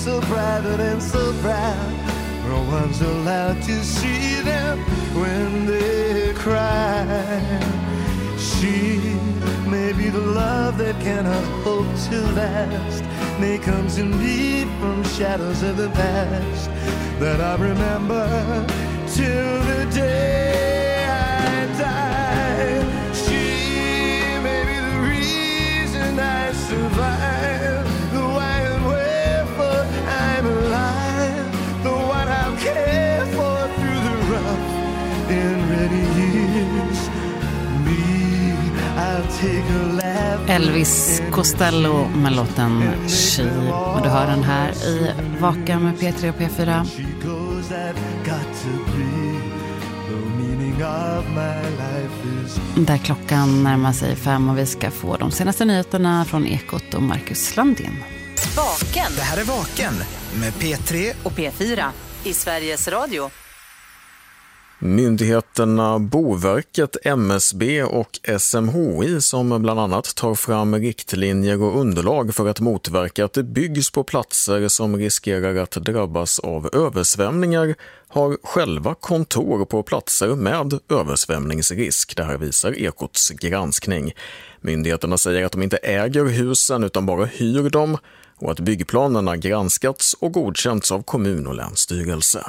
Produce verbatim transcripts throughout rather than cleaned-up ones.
so private and so proud. No one's allowed to see them when they cry. She may be the love that cannot hope to last, may come to me from shadows of the past that I remember till the day I die. She may be the reason I survive, the why and wherefore I'm alive, the one I'll care for through the rough and ready years. Me, I'll take a laugh. Elvis Costello med låten She. Och du hör den här i Vaken med P tre och P fyra. Där klockan närmar sig fem och vi ska få de senaste nyheterna från Ekot och Marcus Landin. Vaken. Det här är Vaken med P tre och P fyra i Sveriges Radio. Myndigheterna Boverket, M S B och S M H I som bland annat tar fram riktlinjer och underlag för att motverka att det byggs på platser som riskerar att drabbas av översvämningar har själva kontor på platser med översvämningsrisk. Det här visar Ekots granskning. Myndigheterna säger att de inte äger husen utan bara hyr dem och att byggplanerna granskats och godkänts av kommun- och länsstyrelse.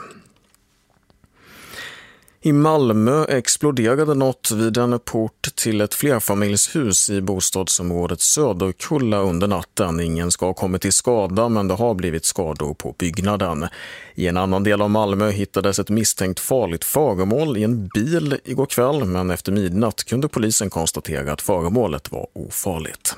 I Malmö exploderade något vid en port till ett flerfamiljshus i bostadsområdet Söderkulla under natten. Ingen ska ha kommit till skada, men det har blivit skador på byggnaden. I en annan del av Malmö hittades ett misstänkt farligt föremål i en bil igår kväll, men efter midnatt kunde polisen konstatera att föremålet var ofarligt.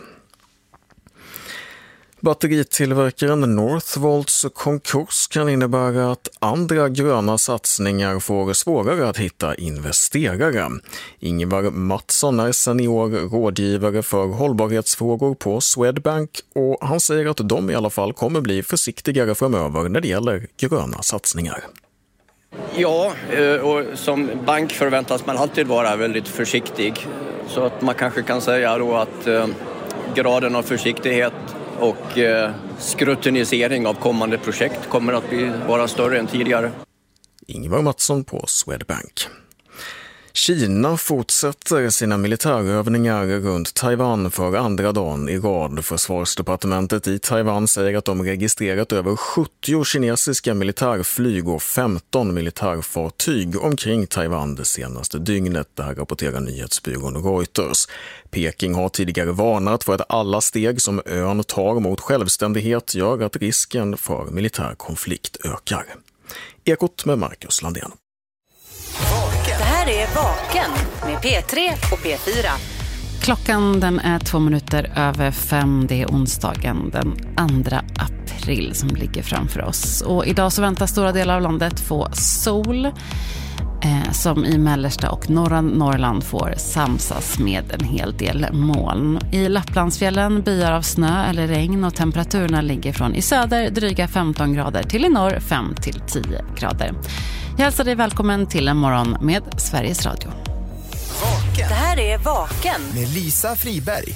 Batteritillverkaren Northvolts konkurs kan innebära att andra gröna satsningar får svårare att hitta investerare. Ingvar Mattsson är senior rådgivare för hållbarhetsfrågor på Swedbank och han säger att de i alla fall kommer bli försiktigare framöver när det gäller gröna satsningar. Ja, och som bank förväntas man alltid vara väldigt försiktig. Så att man kanske kan säga då att graden av försiktighet och eh, skrutinisering av kommande projekt kommer att bli, vara större än tidigare. Ingvar Mattsson på Swedbank. Kina fortsätter sina militärövningar runt Taiwan för andra dagen i rad. Försvarsdepartementet i Taiwan säger att de registrerat över sjuttio kinesiska militärflyg och femton militärfartyg omkring Taiwan det senaste dygnet. Det här rapporterar nyhetsbyrån Reuters. Peking har tidigare varnat för att alla steg som ön tar mot självständighet gör att risken för militär konflikt ökar. Ekot med Marcus Landin. Det här är Vaken med P tre och P fyra. Klockan den är två minuter över fem. Det är onsdagen den andra april som ligger framför oss. Och idag så väntar stora delar av landet få sol eh, som i mellersta och norra Norrland får samsas med en hel del moln. I Lapplandsfjällen byar av snö eller regn och temperaturerna ligger från i söder dryga femton grader till i norr fem till tio grader. Jag hälsar dig välkommen till en morgon med Sveriges Radio. Vaken. Det här är Vaken med Lisa Friberg.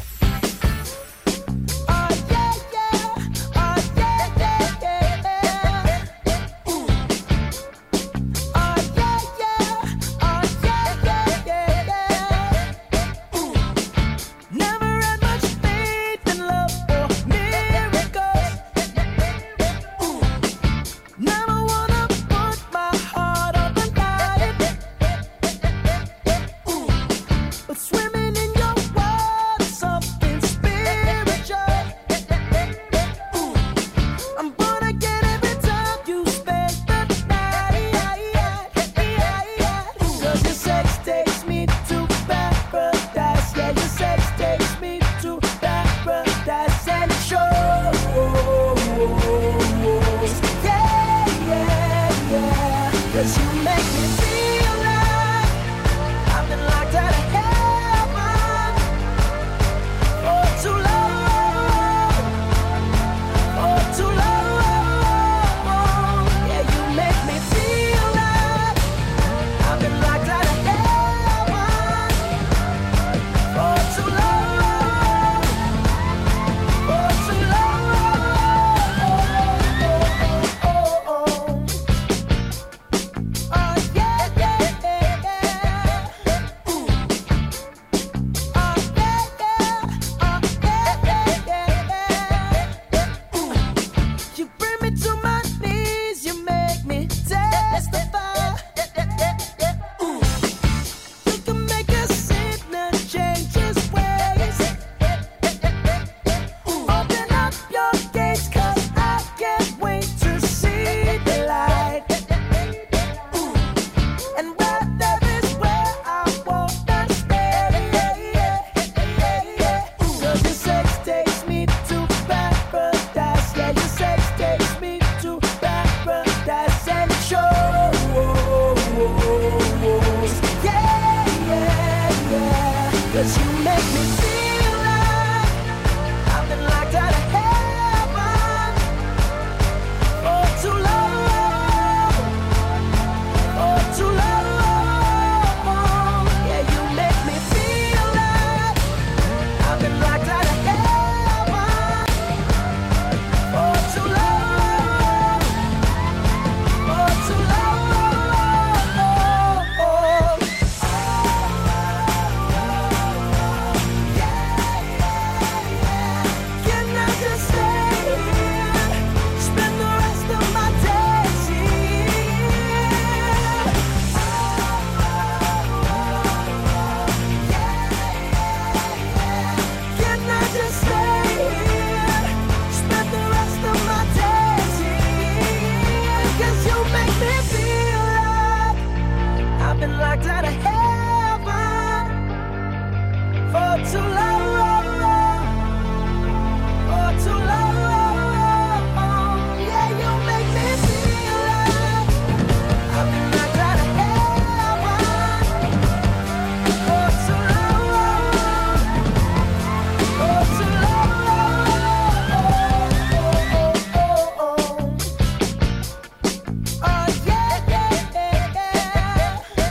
Swimming in 'cause you make me feel like I've been locked out of heaven for too long, for too long. Yeah, you make me feel like I've been locked out of heaven for too long, for too long. Locked out of heaven for too long, for too long. Yeah, you make me feel like I've been locked out of heaven for too long, for too long. Oh yeah, yeah, yeah, yeah.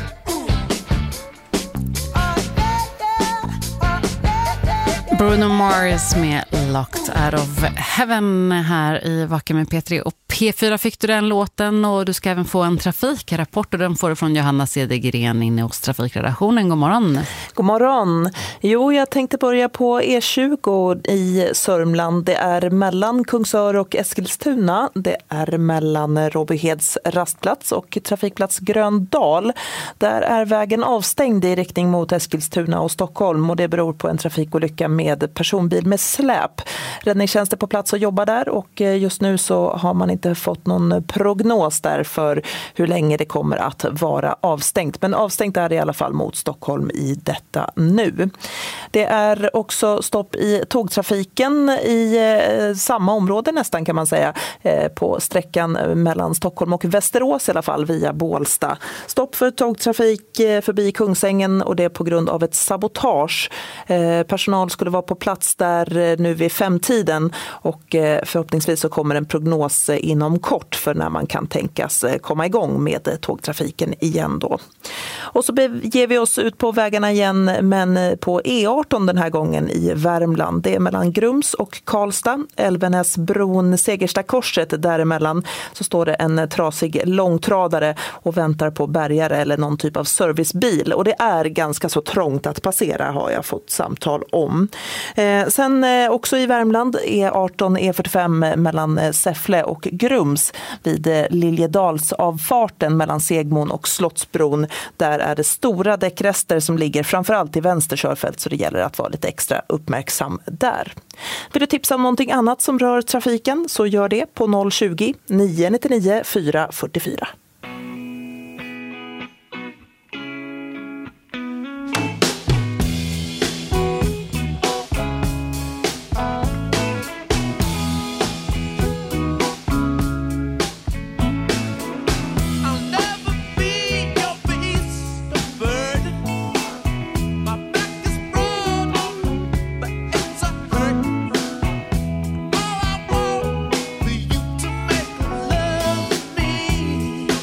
Bruno Mars med Locked Out of Heaven här i Vaken med P tre. Och P fyra fick du den låten, och du ska även få en trafikrapport, och den får du från Johanna Cedergren inne hos Trafikredaktionen. God morgon. God morgon. Jo, jag tänkte börja på E tjugo i Sörmland. Det är mellan Kungsör och Eskilstuna. Det är mellan Råbyheds rastplats och trafikplats Gröndal. Där är vägen avstängd i riktning mot Eskilstuna och Stockholm, och det beror på en trafikolycka med personbil med släp. Räddningstjänsten på plats och jobbar där, och just nu så har man inte fått någon prognos där för hur länge det kommer att vara avstängt. Men avstängt är det i alla fall mot Stockholm i detta nu. Det är också stopp i tågtrafiken i eh, samma område nästan, kan man säga, eh, på sträckan mellan Stockholm och Västerås i alla fall, via Bålsta. Stopp för tågtrafik eh, förbi Kungsängen, och det är på grund av ett sabotage. Eh, personal skulle vara på plats där eh, nu vid femtiden, och eh, förhoppningsvis så kommer en prognos eh, inom kort för när man kan tänkas eh, komma igång med eh, tågtrafiken igen då. Och så ger vi oss ut på vägarna igen, men på E arton den här gången i Värmland. Det är mellan Grums och Karlstad, Älvenäsbron, Segerstakorset, däremellan så står det en trasig långtradare och väntar på bärgare eller någon typ av servicebil, och det är ganska så trångt att passera, har jag fått samtal om. Eh, sen eh, också i Värmland, E arton, E fyrtiofem mellan eh, Säffle och Grums vid eh, Liljedalsavfarten mellan Segmon och Slottsbron. Där är det stora däckrester som ligger framförallt i vänster körfält, så det gäller att vara lite extra uppmärksam där. Vill du tipsa om någonting annat som rör trafiken, så gör det på noll tjugo, nio nio nio, fyra fyra fyra. Love me.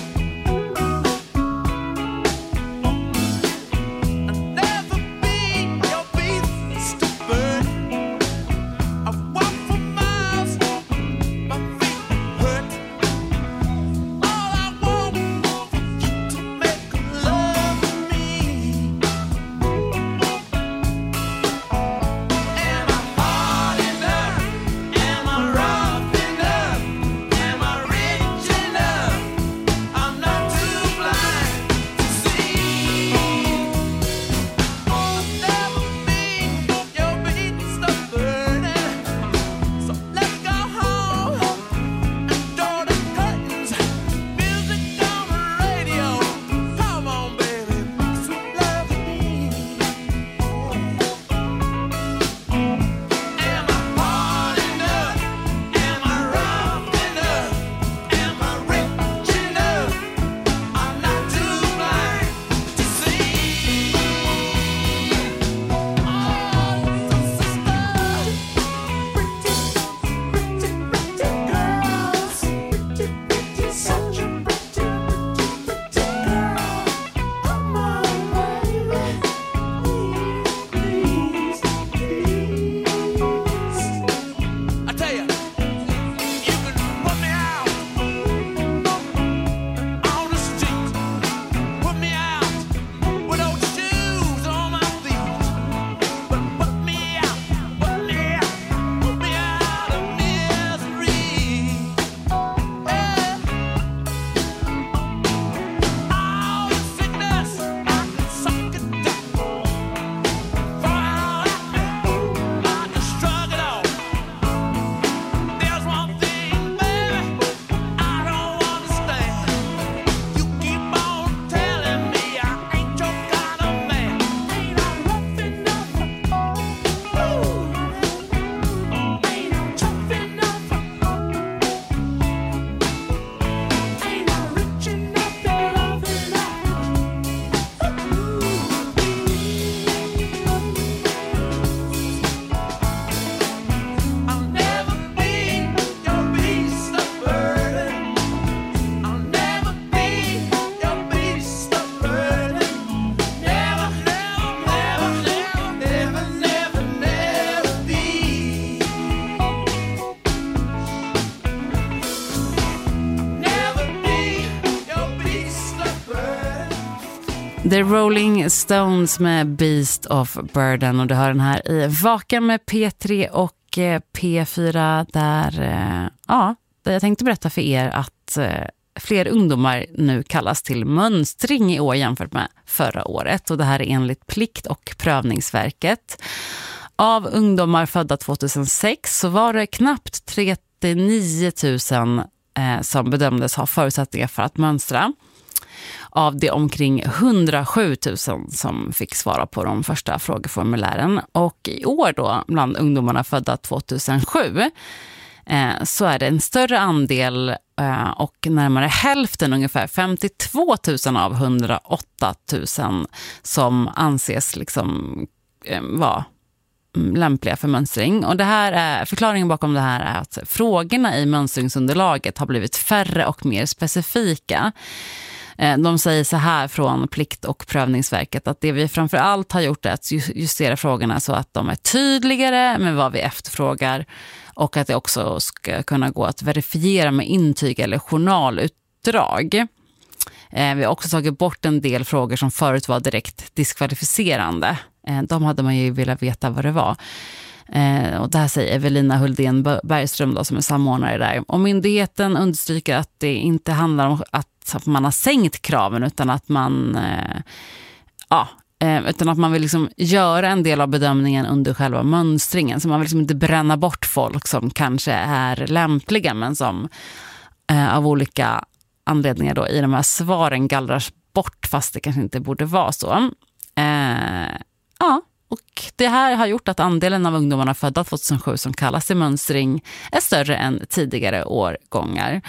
The Rolling Stones med Beast of Burden, och du hör den här i Vaken med P tre och P fyra där, ja, där jag tänkte berätta för er att fler ungdomar nu kallas till mönstring i år jämfört med förra året, och det här är enligt Plikt- och prövningsverket. Av ungdomar födda tjugohundrasex så var det knappt trettionio tusen eh, som bedömdes ha förutsättningar för att mönstra. Av det omkring hundrasju tusen som fick svara på de första frågeformulären. Och i år då, bland ungdomarna födda tjugohundrasju, eh, så är det en större andel eh, och närmare hälften, ungefär femtiotvå tusen av hundraåtta tusen, som anses liksom eh, vara lämpliga för mönstring. Och det här är, förklaringen bakom det här är att frågorna i mönstringsunderlaget har blivit färre och mer specifika. De säger så här från Plikt- och prövningsverket att det vi framförallt har gjort är att justera frågorna så att de är tydligare med vad vi efterfrågar, och att det också ska kunna gå att verifiera med intyg eller journalutdrag. Vi har också tagit bort en del frågor som förut var direkt diskvalificerande. De hade man ju velat veta vad det var. Och det här säger Evelina Huldén Bergström då, som är samordnare där. Och myndigheten understryker att det inte handlar om att man har sänkt kraven, utan att man eh, ja, eh, utan att man vill liksom göra en del av bedömningen under själva mönstringen. Så man vill liksom inte bränna bort folk som kanske är lämpliga, men som eh, av olika anledningar då i de här svaren gallras bort, fast det kanske inte borde vara så. Eh, ja, och det här har gjort att andelen av ungdomarna födda tjugohundrasju som kallas till mönstring är större än tidigare årgångar.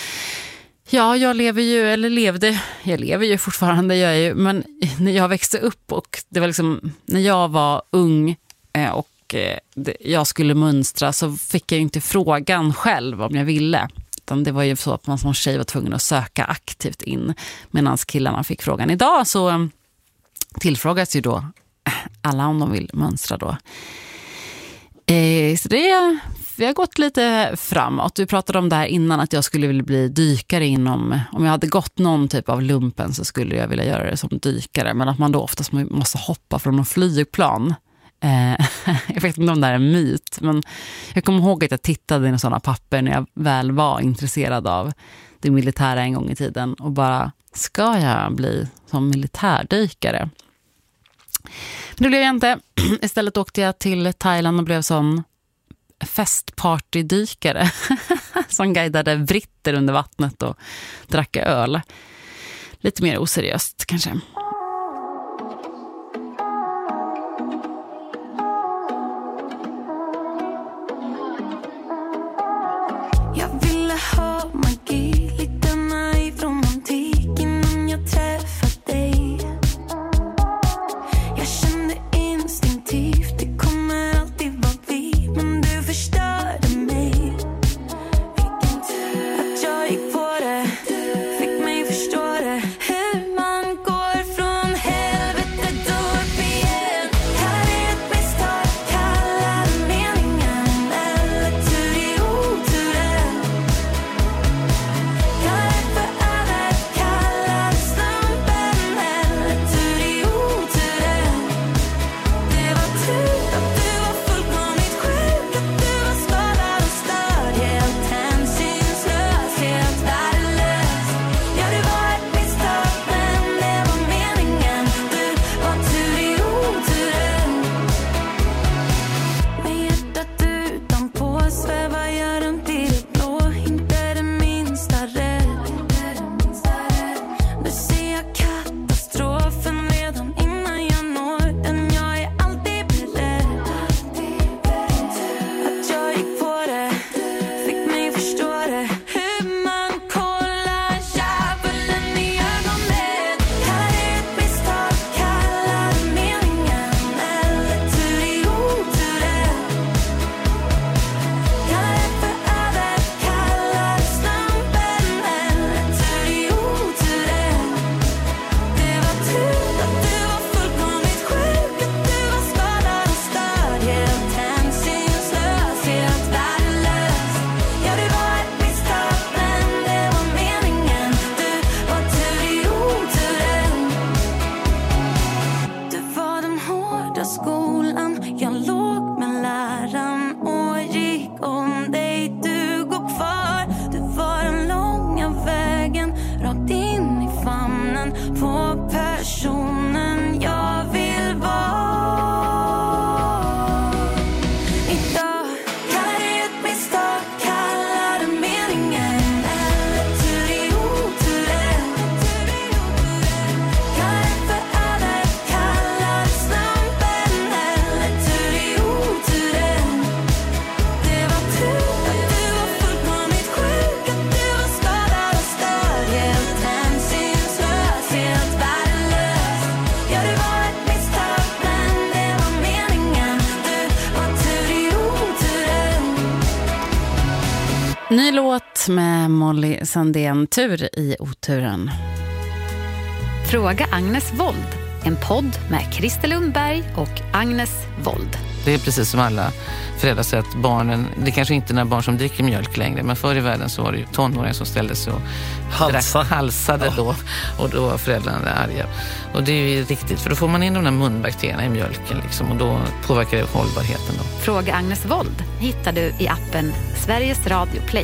Ja, jag lever ju, eller levde, jag lever ju fortfarande, jag är ju, men när jag växte upp och det var liksom, när jag var ung och jag skulle mönstra, så fick jag ju inte frågan själv om jag ville. Utan det var ju så att man som tjej var tvungen att söka aktivt in, medan killarna fick frågan. Idag så tillfrågas ju då alla om de vill mönstra då. Eh, så det, vi har gått lite framåt. Du pratade om det här innan, att jag skulle vilja bli dykare inom, om jag hade gått någon typ av lumpen så skulle jag vilja göra det som dykare, men att man då oftast måste hoppa från en flygplan. Eh, jag vet inte om det här är en myt, men jag kommer ihåg att jag tittade i sådana papper när jag väl var intresserad av det militära en gång i tiden, och bara, ska jag bli som militärdykare? Men det blev jag inte. Istället åkte jag till Thailand och blev sån festpartydykare som guidade britter under vattnet och drack öl. Lite mer oseriöst kanske. Jag ville ha magi, lite naiv romantik innan jag träffade dig. Jag kände instinktivt, det kommer alltid vara vi, men du förstörde mig. Att jag gick på det, fick mig förstå det, hur man går från personen jag vill vara. Idag kallar det ett misstag, kallar det meningen, eller tur i oturen. Kallar det för över, kallar det slumpen, eller tur i oturen. Det var tur att du var fullkomligt sjuk, att du var skadad och störd, helt hänsynslös, helt värdelös. Ja, det var ett misstag, men det var meningen. Du var tur i oturen. Ny låt med Molly Sandén, Tur i oturen. Fråga Agnes Wold. En podd med Christer Lundberg och Agnes Wold. Det är precis som alla föräldrar säger att barnen, det kanske inte är några barn som dricker mjölk längre, men förr i världen så var det ju tonåringar som ställde sig och Halsa. drack, halsade Ja. då, och då var föräldrarna arga. Och det är ju riktigt, för då får man in de där munbakterierna i mjölken liksom, och då påverkar det hållbarheten då. Fråga Agnes Wold hittar du i appen Sveriges Radio Play.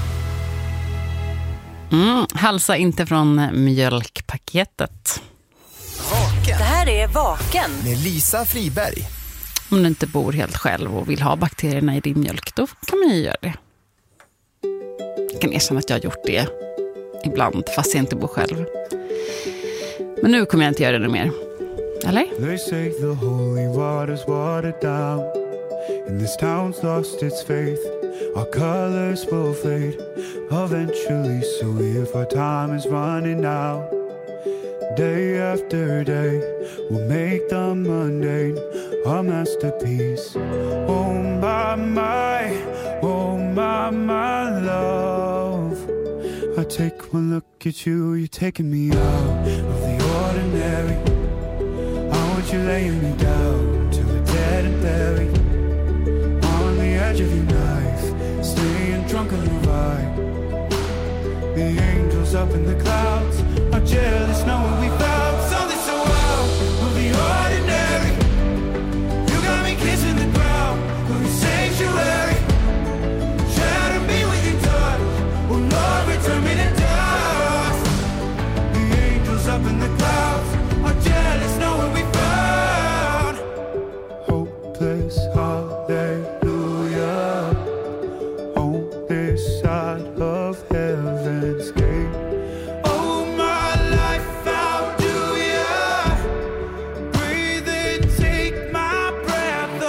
Mm, halsa inte från mjölkpaketet. Vaken Det här är Vaken. med Lisa Friberg. Om du inte bor helt själv och vill ha bakterierna i din mjölk, då kan man ju göra det. Jag kan erkänna att jag har gjort det ibland, fast jag inte bor själv. Men nu kommer jag inte göra det mer. Eller? They say the holy water's watered down, and this town's lost its faith. Our colors will fade eventually, so if our time is running out, day after day we'll make the mundane a masterpiece. Oh my, my, oh my, my love, I take one look at you, you're taking me out of the ordinary. I want you laying me down to a dead and buried, on the edge of your knife, staying drunk on your vibe. The angels up in the clouds are jealous knowing we found something so out of the ordinary. You got me kissing the ground of your sanctuary. Shatter me with your touch, oh Lord, return me to dust. The angels up in the clouds are jealous knowing we found hopeless hallelujah on this side of heaven's gate. Oh my life, how do ya breathe and take my breath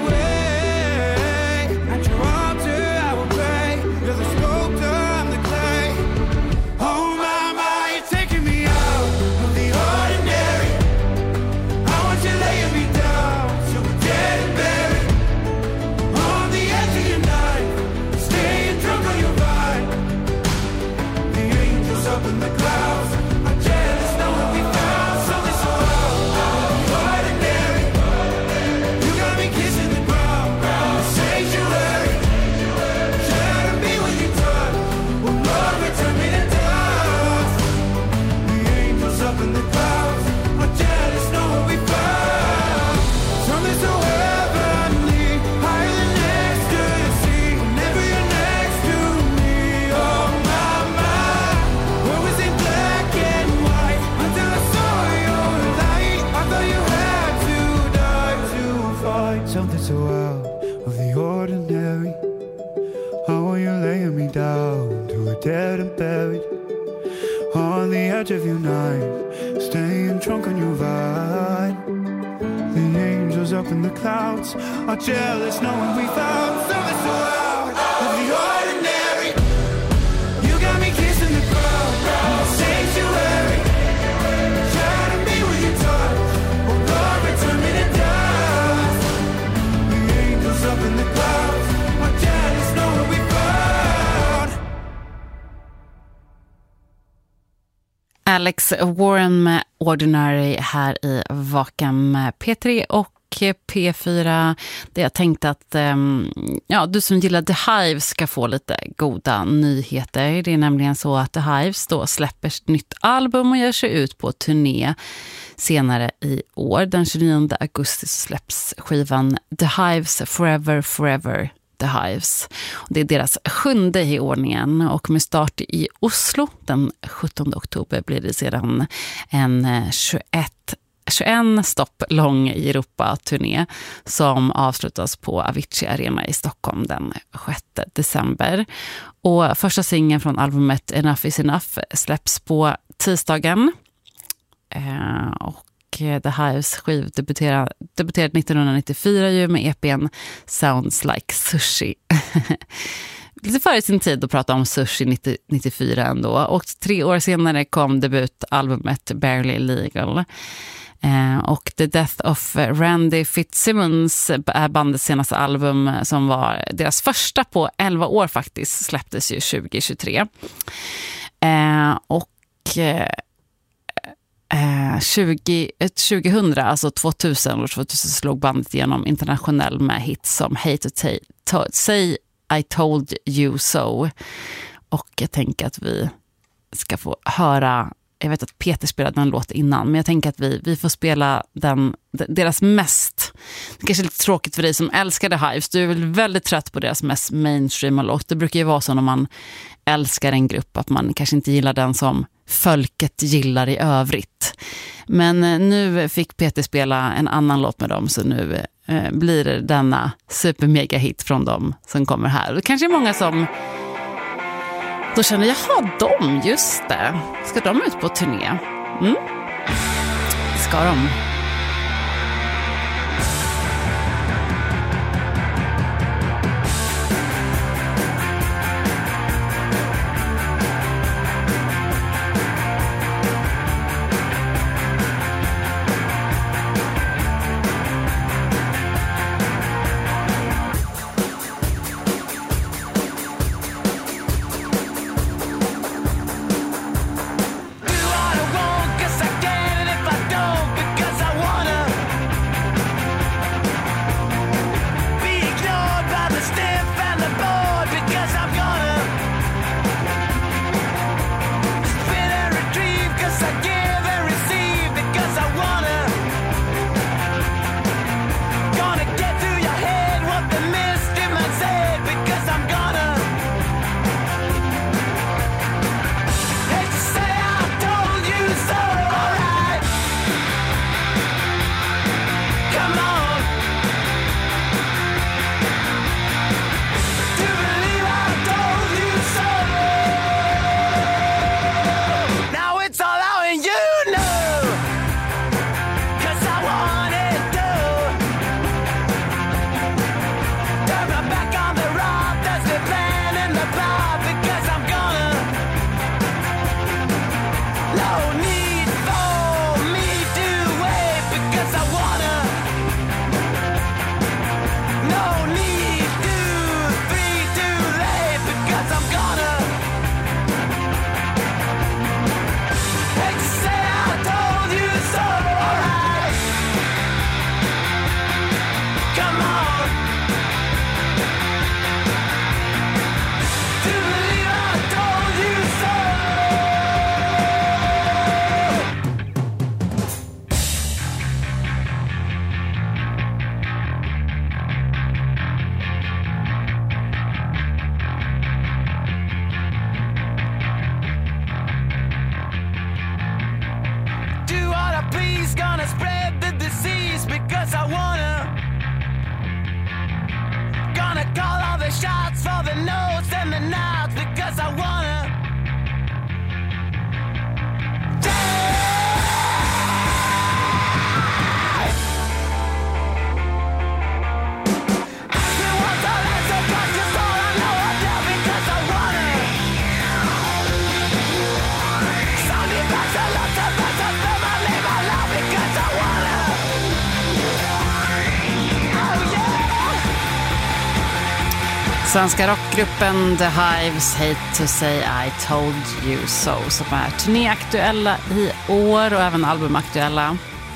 away? At your altar I will pray, you're the sculptor, I'm the clay. Oh my, my, you're taking me out of the ordinary. I want you laying me down so we're dead and buried, on the edge of your knife, staying drunk on your vine. The angels up in the clouds are jealous knowing we found something so out of the ordinary. You got me kissing the ground, the sanctuary. Shatter me with your touch, oh Lord, return me to dust. The angels up in the clouds are jealous knowing we found something so heavenly, higher than ecstasy. Whenever you're next to me, oh my, my. Where was it black and white until I saw your light? I thought you had to die to find something so out of the ordinary. How are you laying me down to a dead and buried, on the edge of your knife, staying drunk on your vine. The angels up in the clouds are jealous knowing we found something so out of the ordinary. You got me kissing the ground, the sanctuary. Shatter me with your touch, oh Lord, return me to dust. The angels up in the clouds are jealous knowing we found. Alex Warren med Ordinary här i Vaken med P tre och P fyra. Där jag tänkte att um, ja, du som gillar The Hives ska få lite goda nyheter. Det är nämligen så att The Hives då släpper ett nytt album och ger sig ut på turné senare i år. Den tjugonionde augusti släpps skivan The Hives Forever Forever The Hives. Det är deras sjunde i ordningen och med start i Oslo den sjuttonde oktober blir det sedan en tjugoett stopp lång Europa-turné som avslutas på Avicii Arena i Stockholm den sjätte december. Och första singeln från albumet Enough is Enough släpps på tisdagen. Eh, och The Hives skiv debuterade, debuterade nittonhundranittiofyra ju med E P:n Sounds Like Sushi. Lite före sin tid att prata om sushi nittio nittiofyra ändå. Och tre år senare kom debutalbumet Barely Legal. Eh, och The Death of Randy Fitzsimmons är bandets senaste album som var deras första på elva år faktiskt, släpptes ju tjugohundratjugotre. Eh, och eh, tjugo, tjugohundra, alltså tvåtusen, år tvåtusen slog bandet igenom internationell med hits som Hate to ta- to- Say I Told You So. Och jag tänker att vi ska få höra, jag vet att Peter spelade en låt innan, men jag tänker att vi, vi får spela den, deras mest, det kanske är lite tråkigt för dig som älskade Hives, du är väl väldigt trött på deras mest mainstreama låt. Det brukar ju vara så när man älskar en grupp att man kanske inte gillar den som folket gillar i övrigt. Men nu fick Peter spela en annan låt med dem, så nu eh, blir det denna supermega hit från dem som kommer här. Det kanske är många som då känner, jaha, de, just det. Ska de ut på turné? Mm. Ska de? Svenska rockgruppen The Hives, Hate to Say I Told You So, som är turnéaktuella i år och även albumaktuella.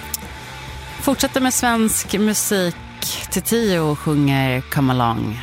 Fortsätter med svensk musik. Titio sjunger Come Along.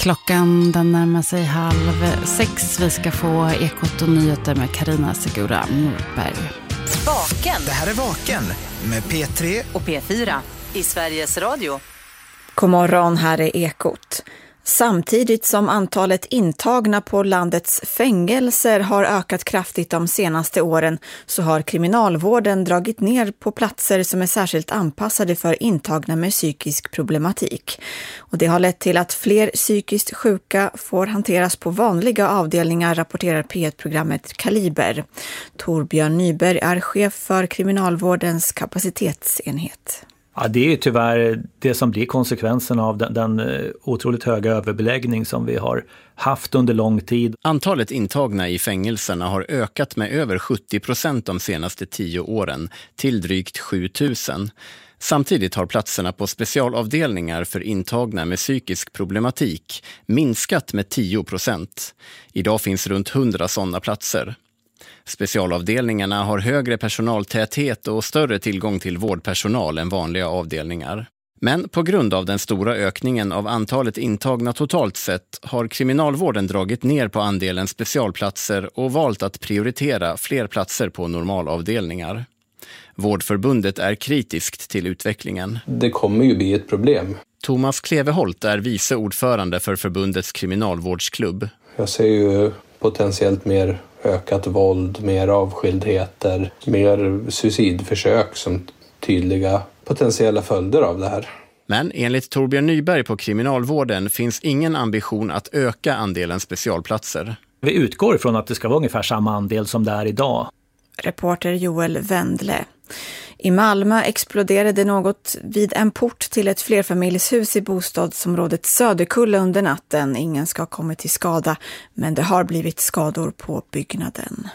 Klockan den närmar sig halv sex. Vi ska få Ekot och nyheter med Carina Segura Norberg. Vaken. Det här är Vaken med P tre och P fyra i Sveriges Radio. God morgon, här är Ekot. Samtidigt som antalet intagna på landets fängelser har ökat kraftigt de senaste åren så har kriminalvården dragit ner på platser som är särskilt anpassade för intagna med psykisk problematik. Och det har lett till att fler psykiskt sjuka får hanteras på vanliga avdelningar, rapporterar P ett-programmet Kaliber. Torbjörn Nyberg är chef för kriminalvårdens kapacitetsenhet. Ja, det är ju tyvärr det som blir konsekvensen av den, den otroligt höga överbeläggning som vi har haft under lång tid. Antalet intagna i fängelserna har ökat med över sjuttio procent de senaste tio åren till drygt sju tusen. Samtidigt har platserna på specialavdelningar för intagna med psykisk problematik minskat med tio procent. Idag finns runt hundra sådana platser. Specialavdelningarna har högre personaltäthet och större tillgång till vårdpersonal än vanliga avdelningar. Men på grund av den stora ökningen av antalet intagna totalt sett har kriminalvården dragit ner på andelen specialplatser och valt att prioritera fler platser på normalavdelningar. Vårdförbundet är kritiskt till utvecklingen. Det kommer ju bli ett problem. Thomas Kleveholt är vice ordförande för förbundets kriminalvårdsklubb. Jag ser ju potentiellt mer ökat våld, mer avskildheter, mer suicidförsök som tydliga potentiella följder av det här. Men enligt Torbjörn Nyberg på kriminalvården finns ingen ambition att öka andelen specialplatser. Vi utgår ifrån att det ska vara ungefär samma andel som det är idag. Reporter Joel Wendle. I Malmö exploderade något vid en port till ett flerfamiljshus i bostadsområdet Söderkulla under natten. Ingen ska ha kommit till skada, men det har blivit skador på byggnaden.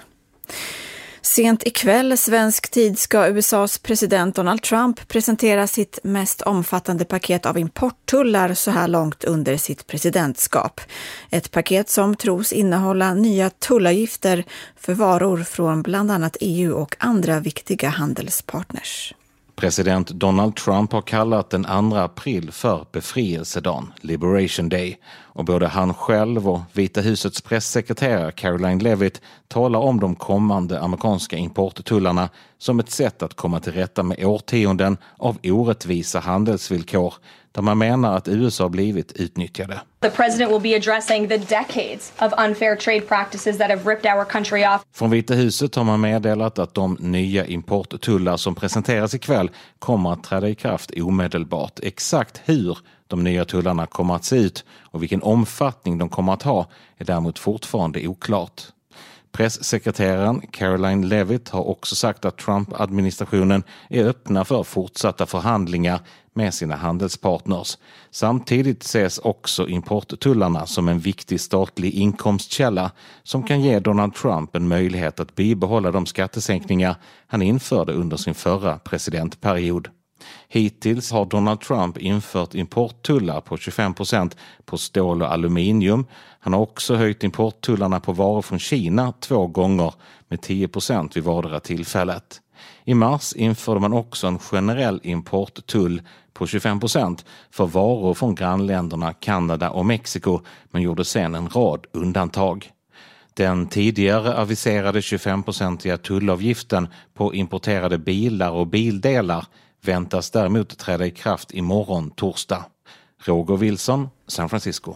Sent ikväll svensk tid ska U S A:s president Donald Trump presentera sitt mest omfattande paket av importtullar så här långt under sitt presidentskap. Ett paket som tros innehålla nya tullavgifter för varor från bland annat E U och andra viktiga handelspartners. President Donald Trump har kallat den andra april för befrielsedagen, Liberation Day. Och både han själv och Vita husets pressekreterare Caroline Levitt talar om de kommande amerikanska importtullarna som ett sätt att komma till rätta med årtionden av orättvisa handelsvillkor där man menar att U S A blivit utnyttjade. The president will be addressing the decades of unfair trade practices that have ripped our country off. Från Vita huset har man meddelat att de nya importtullar som presenteras ikväll kommer att träda i kraft omedelbart. Exakt hur de nya tullarna kommer att se ut och vilken omfattning de kommer att ha är däremot fortfarande oklart. Presssekreteraren Caroline Levitt har också sagt att Trump-administrationen är öppna för fortsatta förhandlingar med sina handelspartners. Samtidigt ses också importtullarna som en viktig statlig inkomstkälla som kan ge Donald Trump en möjlighet att bibehålla de skattesänkningar han införde under sin förra presidentperiod. Hittills har Donald Trump infört importtullar på tjugofem procent på stål och aluminium. Han har också höjt importtullarna på varor från Kina två gånger med tio procent vid vardera tillfället. I mars införde man också en generell importtull på tjugofem procent för varor från grannländerna Kanada och Mexiko men gjorde sedan en rad undantag. Den tidigare aviserade tjugofem-procentiga tullavgiften på importerade bilar och bildelar väntas däremot träda i kraft imorgon torsdag. Roger Wilson, San Francisco.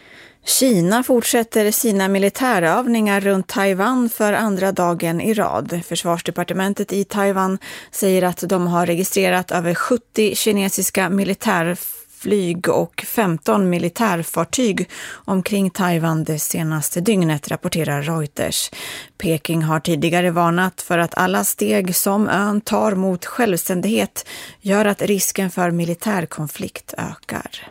Kina fortsätter sina militärövningar runt Taiwan för andra dagen i rad. Försvarsdepartementet i Taiwan säger att de har registrerat över sjuttio kinesiska militärflyg och femton militärfartyg omkring Taiwan det senaste dygnet, rapporterar Reuters. Peking har tidigare varnat för att alla steg som ön tar mot självständighet gör att risken för militärkonflikt ökar.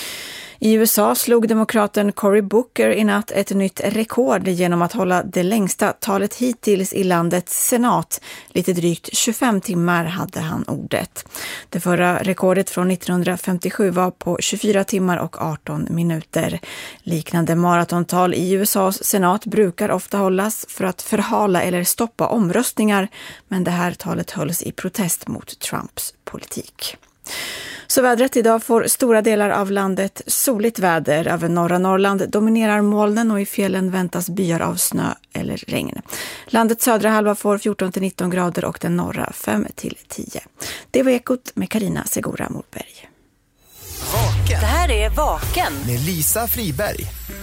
I U S A slog demokraten Cory Booker i natt ett nytt rekord genom att hålla det längsta talet hittills i landets senat. Lite drygt tjugofem timmar hade han ordet. Det förra rekordet från nittonhundrafemtiosju var på tjugofyra timmar och arton minuter. Liknande maratontal i U S A:s senat brukar ofta hållas för att förhala eller stoppa omröstningar, men det här talet hölls i protest mot Trumps politik. Så vädret idag får stora delar av landet soligt väder. Över norra Norrland dominerar molnen och i fjällen väntas byar av snö eller regn. Landets södra halva får fjorton till nitton grader och den norra fem till tio. Det var Ekot med Carina Segura Morberg. Vaken. Det här är Vaken med Lisa Friberg.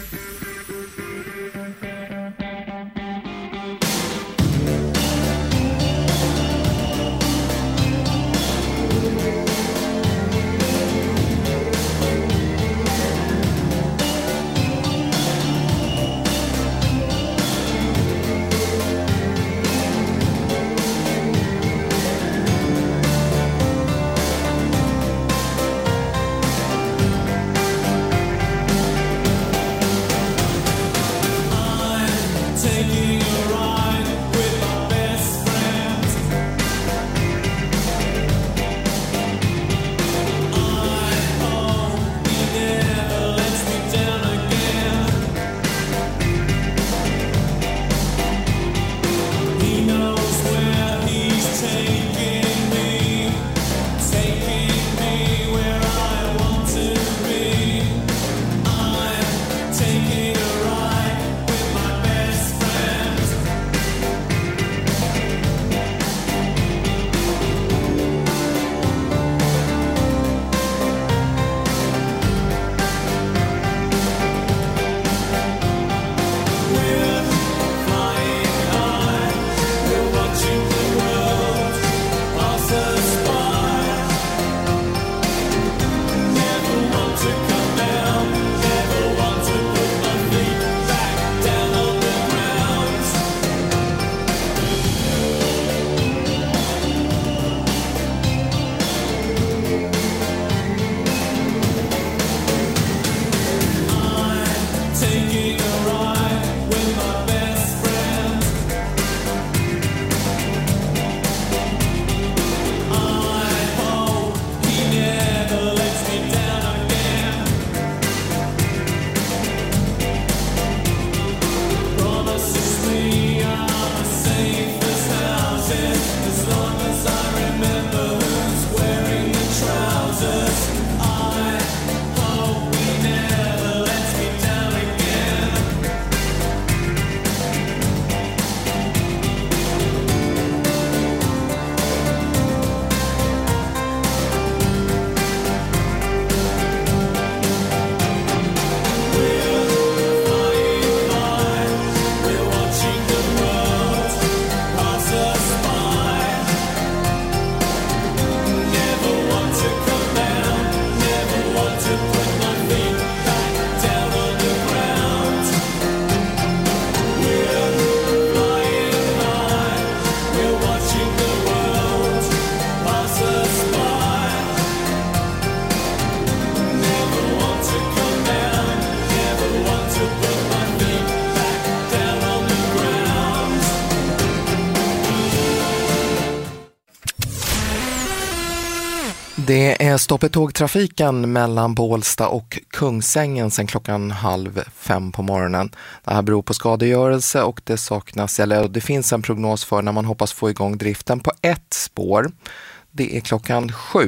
Det är stopp i tågtrafiken mellan Bålsta och Kungsängen sedan klockan halv fem på morgonen. Det här beror på skadegörelse och det saknas, eller det finns en prognos för när man hoppas få igång driften på ett spår. Det är klockan sju.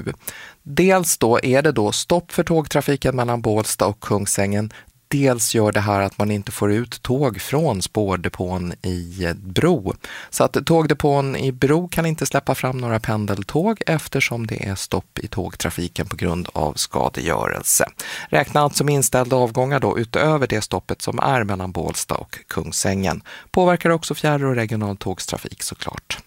Dels då är det då stopp för tågtrafiken mellan Bålsta och Kungsängen. Dels gör det här att man inte får ut tåg från spårdepån i Bro. Så att tågdepån i Bro kan inte släppa fram några pendeltåg eftersom det är stopp i tågtrafiken på grund av skadegörelse. Räkna alltså med inställda avgångar då utöver det stoppet som är mellan Bålsta och Kungsängen. Påverkar också fjärr- och regional tågstrafik såklart.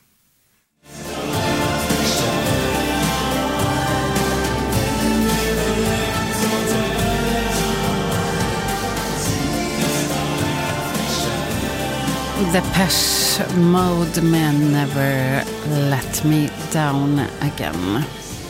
Depeche Mode med Never Let Me Down Again.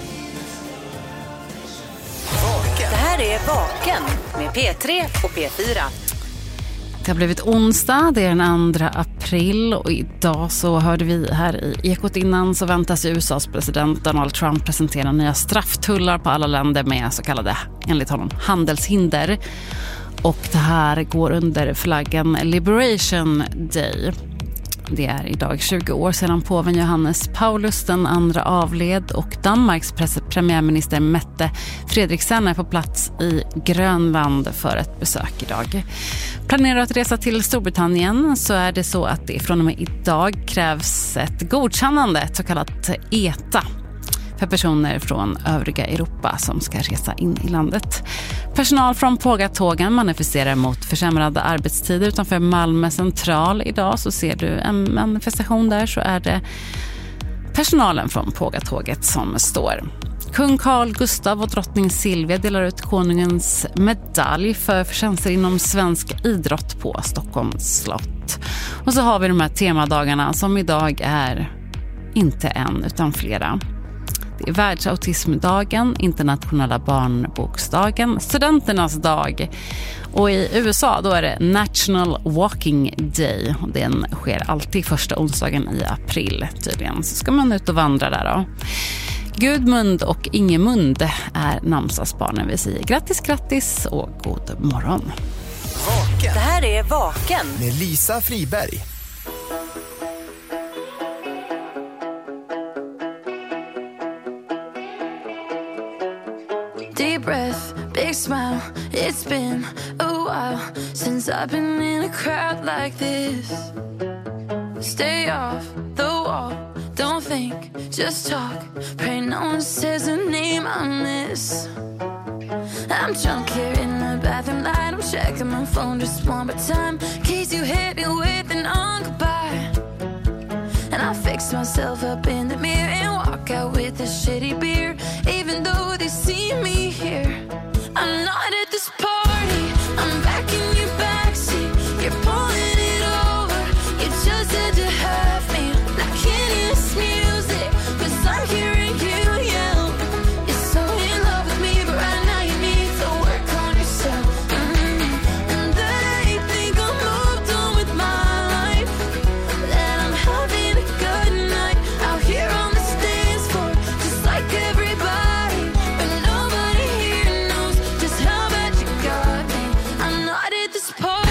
Det här är Vaken med P tre och P fyra. Det har blivit onsdag, det är den andra april och idag så hörde vi här i Ekot innan så väntas U S A:s president Donald Trump presentera nya strafftullar på alla länder med så kallade, enligt honom, handelshinder. Och det här går under flaggan Liberation Day. Det är idag tjugo år sedan påven Johannes Paulus den andra avled och Danmarks premiärminister Mette Frederiksen är på plats i Grönland för ett besök idag. Planerar du att resa till Storbritannien så är det så att det från och med idag krävs ett godkännande, ett så kallat E T A, för personer från övriga Europa som ska resa in i landet. Personal från Pågatågen manifesterar mot försämrade arbetstider utanför Malmö central. Idag så ser du en manifestation där, så är det personalen från Pågatåget som står. Kung Carl Gustav och drottning Silvia delar ut konungens medalj för förtjänster inom svensk idrott på Stockholms slott. Och så har vi de här temadagarna som idag är inte en utan flera. Det är världsautismdagen, internationella barnboksdagen, studenternas dag och i U S A då är det National Walking Day. Den sker alltid första onsdagen i april tydligen, så ska man ut och vandra där då. Gudmund och Ingemund är namnsdagsbarnen. Vi säger grattis, grattis och god morgon. Vaken. Det här är Vaken med Lisa Friberg. Deep breath, big smile. It's been a while since I've been in a crowd like this. Stay off the wall, don't think, just talk. Pray no one says a name I miss. I'm drunk here in the bathroom light. I'm checking my phone just one more time, in case you hit me with an on goodbye. And I fix myself up in the mirror and walk out with a shitty beer. Even though they see me here, I'm not at this party. I'm back in your backseat. You're pulling it over. You just had to have me. Like hideous music, 'cause I'm hearing you yell. You're so in love with me, but right now you need to work on yourself. Mm-hmm. And they think I'm moved on with my life, that I'm having a good night out here on the dance floor, just like everybody. But nobody here knows just how bad you got me. I'm not at this party.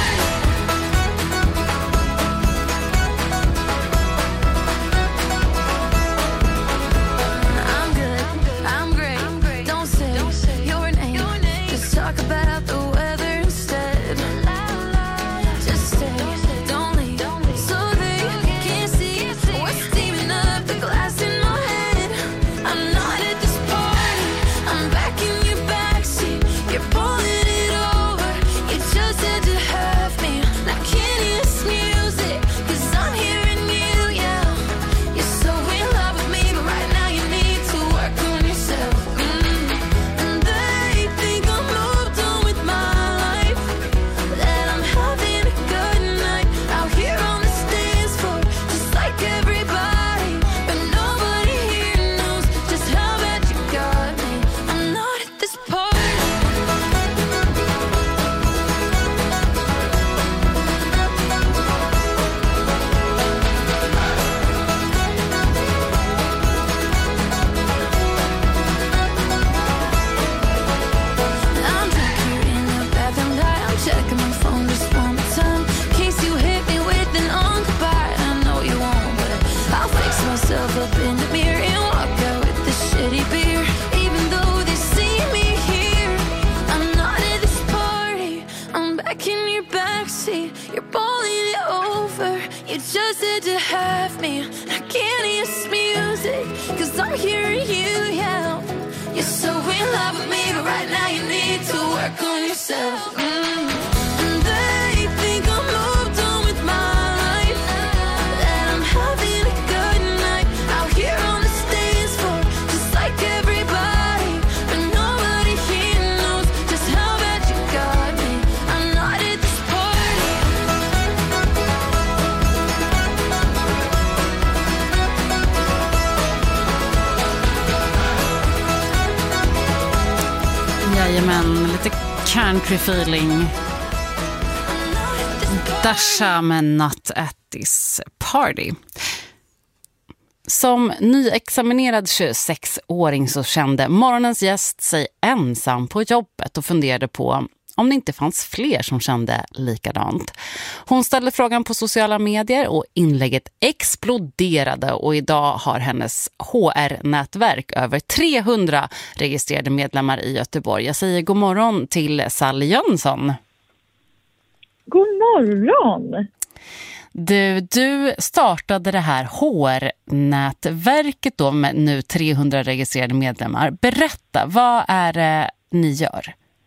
I'm good, I'm great. Don't say your name. Just talk about the weather instead. Just stay, don't leave, so they can't see. We're steaming up the glass in my head. I'm not at this party. I'm back in your backseat. You're pulling it over. You just had to have me. Like hideous music, 'cause I'm hearing you yell. You're so in love with me, but right now you need to work on yourself. Mm. And they think I'm moved on with my life, that I'm having a good night out here on the dance floor, just like everybody. But nobody here knows just how bad you got me. I'm not at this party. I'm drunk here in the bathroom light. I'm checking my phone just one more time, in case you hit me with an on goodbye. I know you won't, but I'll fix myself up in the mirror and walk out with this shitty beer. Even though they see me here, I'm not at this party. I'm back in your backseat. You're pulling it over. You just had to have me. I can't hear this music, 'cause I'm hearing you yell. You're so in love with me, but right now you need to work on yourself. Mm. And they think I'm moved on with my life, that I'm having a good night out here on the dance floor, just like everybody. But nobody here knows just how bad you got me. I'm not at this party. Jajamän, lite country feeling. Dasha med Not at this party. Som nyexaminerad tjugosexåring så kände morgonens gäst sig ensam på jobbet och funderade på om det inte fanns fler som kände likadant. Hon ställde frågan på sociala medier och inlägget exploderade och idag har hennes H R-nätverk över trehundra registrerade medlemmar i Göteborg. Jag säger god morgon till Sally Jönsson. God morgon! Du, du startade det här H R-nätverket då med nu trehundra registrerade medlemmar. Berätta, vad är det ni gör?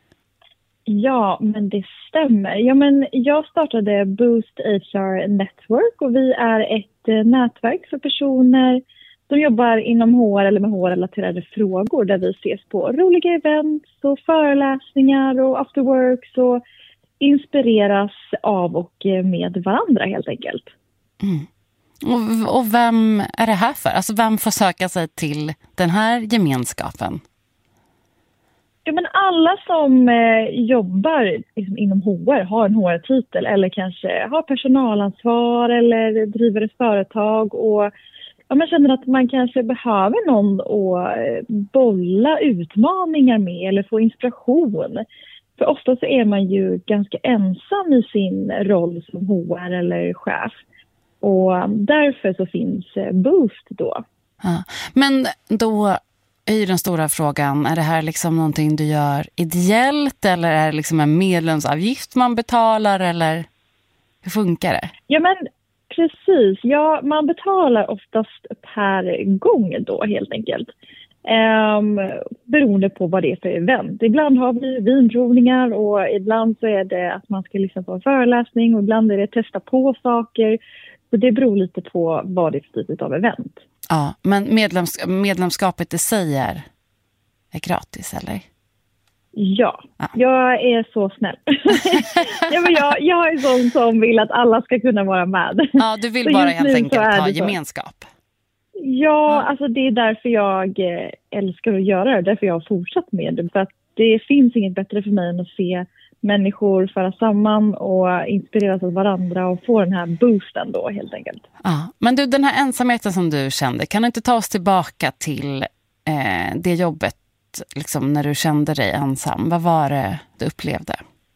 Ja, men det stämmer. Ja, men jag startade Boost H R Network och vi är ett nätverk för personer som jobbar inom H R eller med H R-relaterade frågor där vi ses på roliga events och föreläsningar och afterworks och inspireras av och med varandra helt enkelt. Mm. Och, och vem är det här för? Alltså vem får söka sig till den här gemenskapen? Ja, men alla som eh, jobbar liksom, inom H R har en H R-titel eller kanske har personalansvar eller driver ett företag och ja, man känner att man kanske behöver någon att eh, bolla utmaningar med eller få inspiration. För ofta så är man ju ganska ensam i sin roll som H R eller chef. Och därför så finns Boost då. Ja. Men då är ju den stora frågan, är det här liksom någonting du gör ideellt eller är det liksom en medlemsavgift man betalar eller hur funkar det? Ja men precis, ja, man betalar oftast per gång då helt enkelt. Um, beroende på vad det är för event. Ibland har vi vinprovningar och ibland så är det att man ska lyssna på en föreläsning och ibland är det testa på saker. Så det beror lite på vad det är för typ av event. Ja, men medlems- medlemskapet i sig är, är gratis eller? Ja, ja, jag är så snäll. ja, men jag, jag är sån som vill att alla ska kunna vara med. Ja, du vill så bara helt enkelt ha gemenskap. Ja, alltså det är därför jag älskar att göra det. Därför jag har fortsatt med det. För att det finns inget bättre för mig än att se människor föra samman och inspireras av varandra och få den här boosten då helt enkelt. Ja, men du, den här ensamheten som du kände, kan du inte ta oss tillbaka till eh, det jobbet liksom, när du kände dig ensam? Vad var det du upplevde?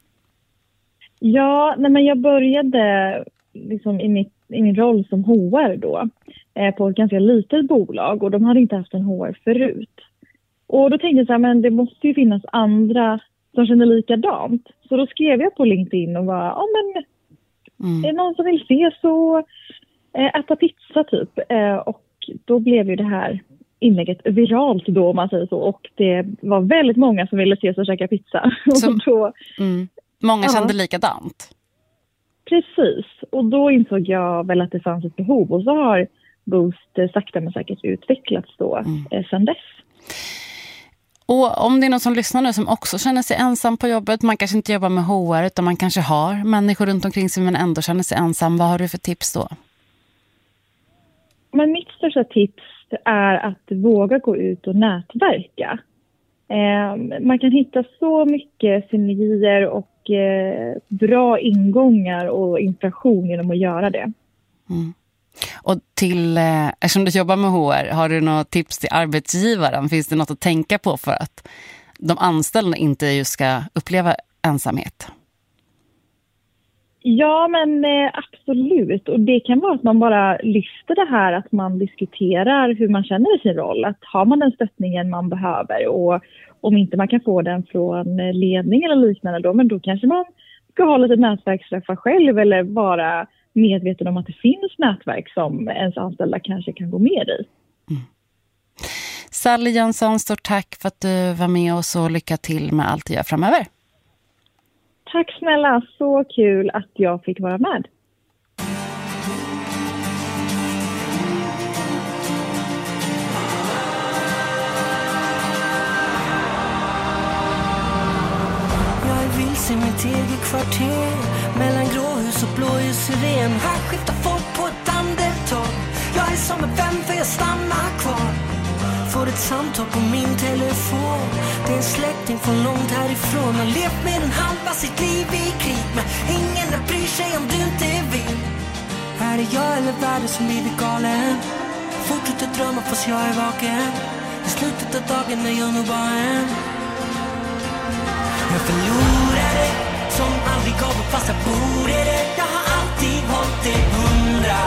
Ja, nej, men jag började liksom i, mitt, i min roll som H R då eh, på ett ganska litet bolag och de hade inte haft en H R förut. Och då tänkte jag så här, men det måste ju finnas andra som känner likadant. Så då skrev jag på LinkedIn och var, ja men mm. är det någon som vill se så eh, äta pizza typ. Eh, och då blev ju det här inlägget viralt då om man säger så. Och det var väldigt många som ville ses och käka pizza. Så, och då, mm. Många ja. kände likadant. Precis. Och då insåg jag väl att det fanns ett behov. Och så har Boost sakta men säkert utvecklats då mm. eh, sedan dess. Och om det är någon som lyssnar nu som också känner sig ensam på jobbet, man kanske inte jobbar med H R utan man kanske har människor runt omkring sig men ändå känner sig ensam, vad har du för tips då? Men mitt största tips är att våga gå ut och nätverka. Eh, man kan hitta så mycket synergier och eh, bra ingångar och inspiration genom att göra det. Mm. Och till, eh, eftersom du jobbar med H R, har du några tips till arbetsgivaren? Finns det något att tänka på för att de anställda inte just ska uppleva ensamhet? Ja, men eh, absolut. Och det kan vara att man bara lyfter det här, att man diskuterar hur man känner i sin roll. Att har man den stöttningen man behöver och om inte man kan få den från ledning eller liknande då, men då kanske man ska ha lite nätverksträffar själv eller vara medveten om att det finns nätverk som ens anställda kanske kan gå med i. Mm. Sally Jönsson, stort tack för att du var med oss och lycka till med allt du gör framöver. Tack snälla, så kul att jag fick vara med. Jag är vilse i mitt eget kvarter mellan gråhus och blåljusren. Här skiftar folk på ett andetag. Jag är som en vän för jag stannar kvar. Får ett samtal på min telefon. Det är en släkting från långt härifrån. Har levt med en halva sitt liv i krig, men ingen bryr sig om du inte vill. Här är jag eller världen som blivit galen. Fortsätter drömma fast jag är vaken. I slutet av dagen är jag nog bara en. Jag förlorade aldrig gav upp fast jag borde det. Jag har alltid hållit det hundra.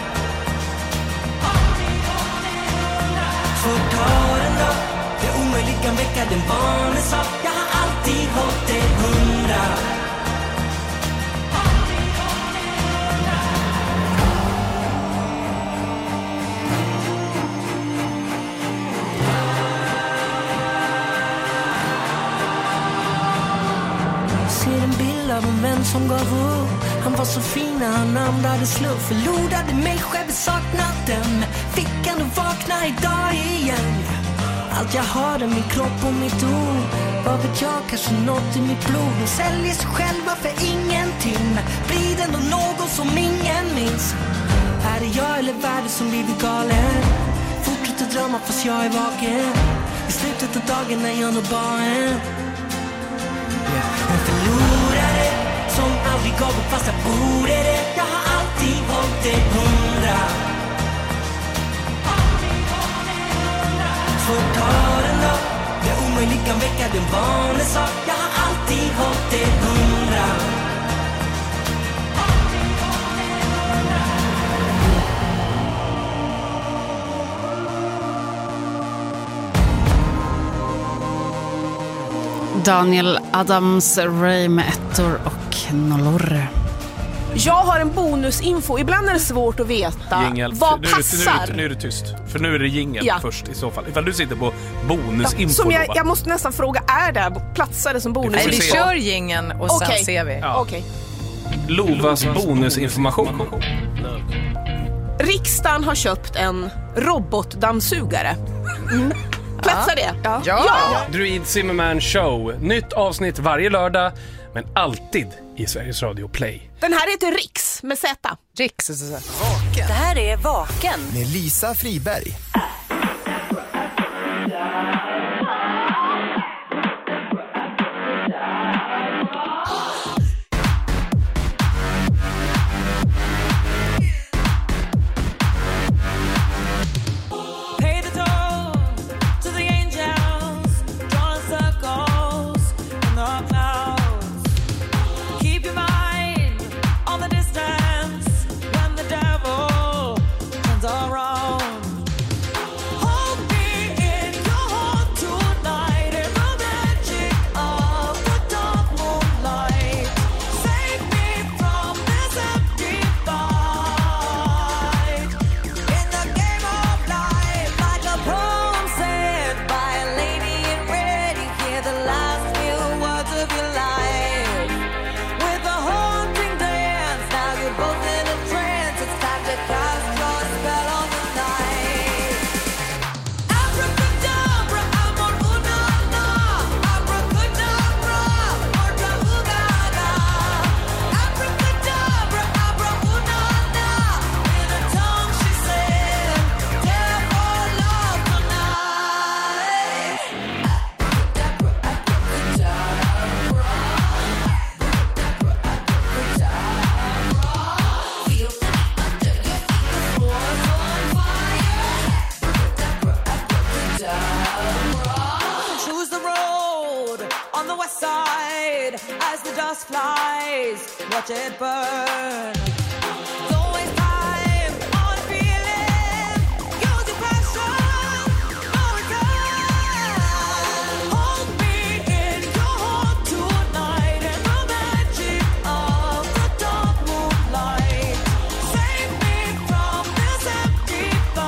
För ta den då, det omöjliga väcka den vanliga sak. Jag har alltid hållit det hundra. Ser en bild av en vän som gav upp. Han var så fin när han andade sluff. Förlorade mig själv, saknat den. Fick ändå vakna idag igen. Allt jag har är min kropp och mitt ord. Vad vet jag, kanske något i mitt blod. De säljer sig själva för ingenting. Blir det ändå någon som ingen minns. Är det jag eller världen som blivit galen? Fortsätter drömma fast jag är vaken. I slutet av dagen är jag nog bara en En förlorare som aldrig gav upp fast jag borde det. Jag har alltid hållit det hundra. För ta den då, det omöjliga väcka den vanliga sak. Jag har alltid hållit det hundra. Daniel Adams, Ray med ettor och nollor. Jag har en bonusinfo. Ibland är det svårt att veta Jingel. vad nu passar. Är det, nu, är det, nu är det tyst. För nu är det jingel Ja. först i så fall. Ifall du sitter på bonusinfo. Som jag, då, va? jag måste nästan fråga, är det platsar det som bonus? Nej, vi kör jingeln och sen Okej. ser vi. Ja. Okej. Lovas bonusinformation. Riksdagen har köpt en robotdammsugare. Mm. Platsar det? Ja. ja. Druid Zimmerman Show. Nytt avsnitt varje lördag, men alltid i Sveriges Radio Play. Den här heter Riks med Z. Riks. Vaken. Det här är Vaken. Med Lisa Friberg. Pay the toll to the angels, drawing circles in the clouds. Keep your mind on the distance when the devil turns around. Hold me in your heart tonight in the magic of the dark moonlight. Save me from this empty fight. In the game of life, like a poem said by a lady in red, you hear the last few words of your life. With a haunting dance, now you're both in a trance. It's time to cast your spell on the night. Abracadabra, amor una na. Abracadabra, orca ugaga. Abracadabra, abra una na. In a tongue she said, "Care for love tonight." Choose the road on the west side as the dust flies. Watch it burn. Don't waste time on a feeling. Use your passion. No return. Hold me in your heart tonight in the magic of the dark moonlight. Save me from this empty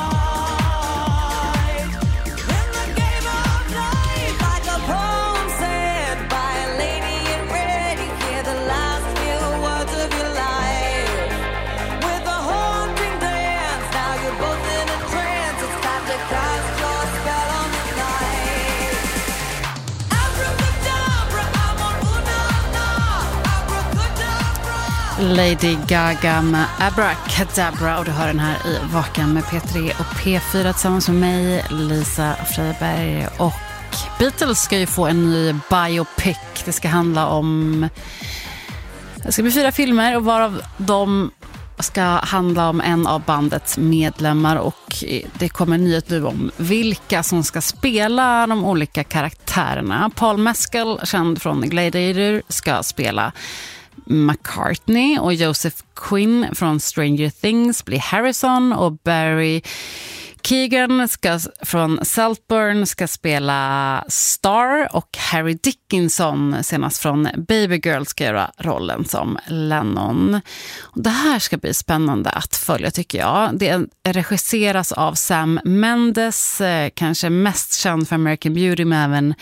fight. In the game of life, like a poem said by a lady in red, you hear the last few words of your life. With a haunting dance, now you're both in a trance. It's time to cast your spell on the night. Abracadabra, amor una na. Abracadabra. Lady Gaga med Abracadabra, och du hör den här i Vaken med P tre och P fyra tillsammans med mig, Lisa Friberg. Och Beatles ska ju få en ny biopic. Det ska handla om det ska bli fyra filmer, och varav de ska handla om en av bandets medlemmar, och det kommer en nyhet nu om vilka som ska spela de olika karaktärerna. Paul Mescal, känd från Gladiator, ska spela McCartney och Joseph Quinn från Stranger Things blir Harrison och Barry Keoghan ska, från Saltburn ska spela Star och Harry Dickinson senast från Baby Girl ska göra rollen som Lennon. Det här ska bli spännande att följa tycker jag. Det regisseras av Sam Mendes, kanske mest känd för American Beauty men även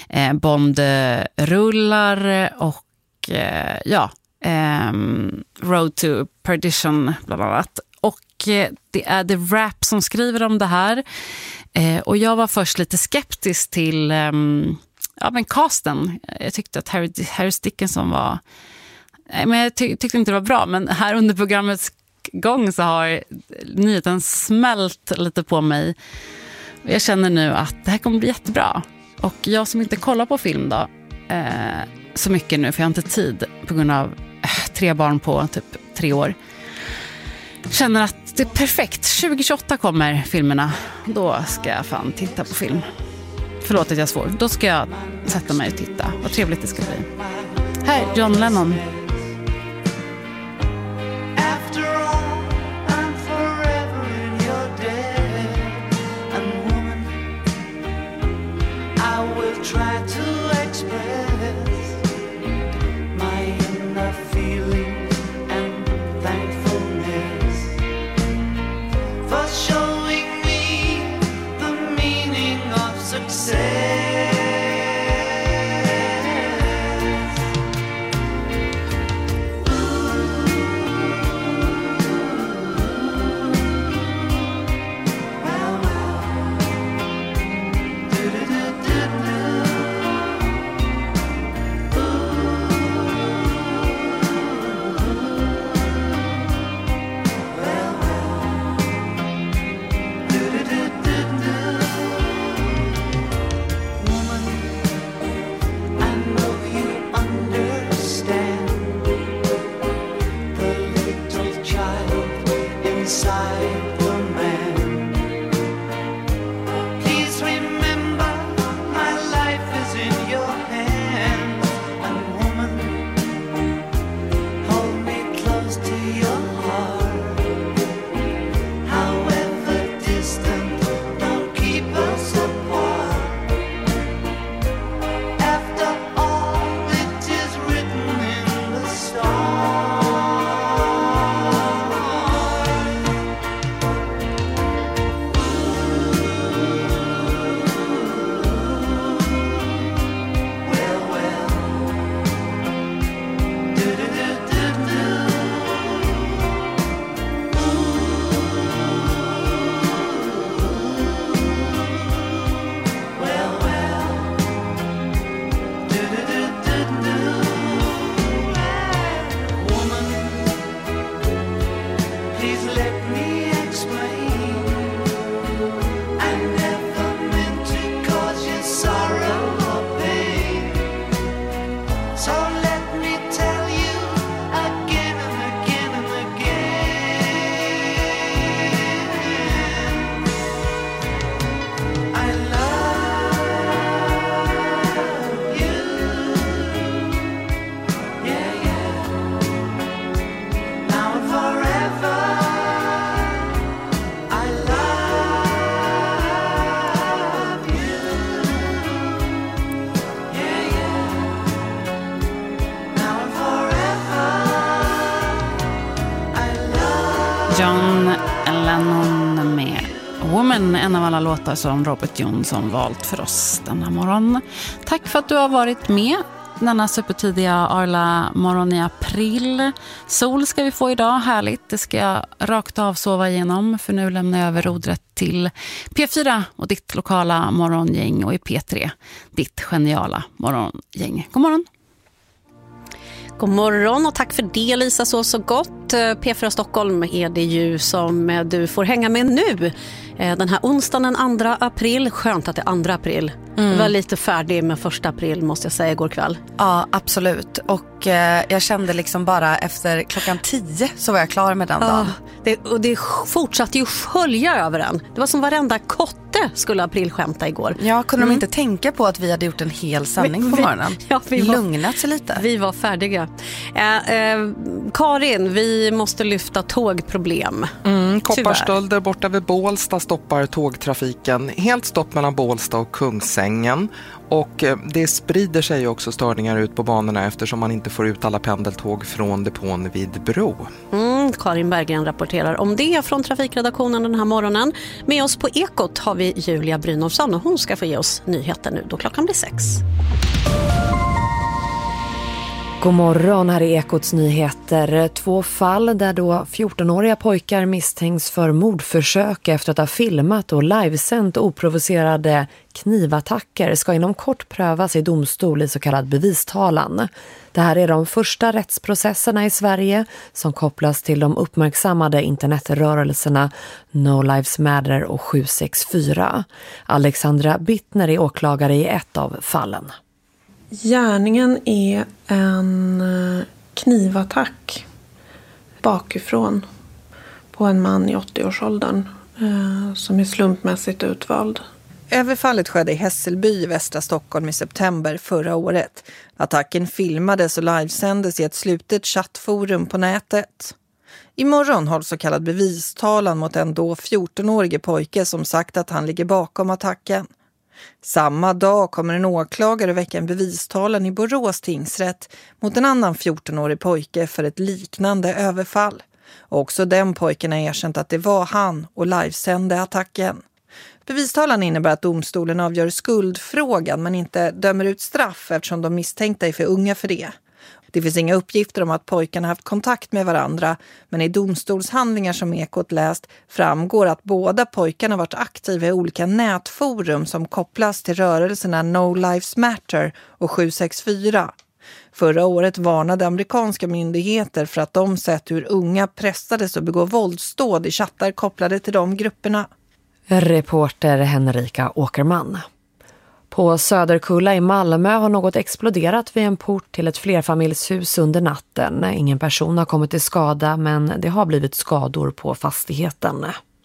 Bond-rullar och ja, Road to Perdition bland annat. Och det är The Wrap som skriver om det här. Eh, och jag var först lite skeptisk till um, ja, men casten. Jag tyckte att Harry, Harry Dickinson var... Nej, men jag ty- tyckte inte det var bra. Men här under programmets gång så har nyheten smält lite på mig. Och jag känner nu att det här kommer bli jättebra. Och jag som inte kollar på film då, eh, så mycket nu, för jag har inte tid på grund av eh, tre barn på typ tre år. Känner att det är perfekt. tjugo tjugoåtta kommer filmerna. Då ska jag fan titta på film. Förlåt att jag är svår. Då ska jag sätta mig och titta. Vad trevligt det ska bli. Här, John Lennon. John Lennon med Woman, en av alla låtar som Robert Jonsson valt för oss denna morgon. Tack för att du har varit med denna supertidiga Arla morgon i april. Sol ska vi få idag, härligt. Det ska jag rakt av sova igenom, för nu lämnar jag över rodret till P fyra och ditt lokala morgongäng, och i P tre ditt geniala morgongäng. God morgon! God morgon och tack för det, Lisa, så så gott. P fyra Stockholm är det ju som du får hänga med nu. Den här onsdagen den andra april, skönt att det är andra april. Mm. Jag var lite färdig med första april måste jag säga igår kväll. Ja, absolut. Och eh, jag kände liksom bara efter klockan tio så var jag klar med den ja, dagen. Det, och det fortsatte ju skölja över den. Det var som varenda kotte skulle april skämta igår. Ja, kunde mm. de inte tänka på att vi hade gjort en hel sändning vi, på morgonen? Ja, vi var, lugnat sig lite. Vi var färdiga. Eh, eh, Karin, vi måste lyfta tågproblem. Mm, kopparstölder borta vid Bålsta stoppar tågtrafiken. Helt stopp mellan Bålsta och Kungsängen. Och det sprider sig också störningar ut på banorna eftersom man inte får ut alla pendeltåg från depån vid Bro. Mm, Karin Berggren rapporterar om det från trafikredaktionen den här morgonen. Med oss på Ekot har vi Julia Brynolfsson och hon ska få ge oss nyheter nu då klockan blir sex. God morgon, här är Ekots nyheter. Två fall där då fjortonåriga pojkar misstänks för mordförsök efter att ha filmat och livesänt oprovocerade knivattacker ska inom kort prövas i domstol i så kallad bevistalan. Det här är de första rättsprocesserna i Sverige som kopplas till de uppmärksammade internetrörelserna No Lives Matter och sju sex fyra. Alexandra Bittner är åklagare i ett av fallen. Gärningen är en knivattack bakifrån på en man i åttio-årsåldern eh, som är slumpmässigt utvald. Överfallet skedde i Hässelby i västra Stockholm i september förra året. Attacken filmades och livesändes i ett slutet chattforum på nätet. Imorgon hålls så kallad bevistalan mot en då fjortonårige pojke som sagt att han ligger bakom attacken. Samma dag kommer en åklagare väcka en bevistalan i Borås tingsrätt mot en annan fjortonårig pojke för ett liknande överfall. Också den pojken har erkänt att det var han och livesände attacken. Bevistalan innebär att domstolen avgör skuldfrågan men inte dömer ut straff eftersom de misstänkta är för unga för det. Det finns inga uppgifter om att pojkarna haft kontakt med varandra, men i domstolshandlingar som Ekot läst framgår att båda pojkarna varit aktiva i olika nätforum som kopplas till rörelserna No Lives Matter och sju sex fyra. Förra året varnade amerikanska myndigheter för att de sett hur unga pressades att begå våldsdåd i chattar kopplade till de grupperna. Reporter Henrika Åkerman. På Söderkulla i Malmö har något exploderat vid en port till ett flerfamiljshus under natten. Ingen person har kommit till skada men det har blivit skador på fastigheten.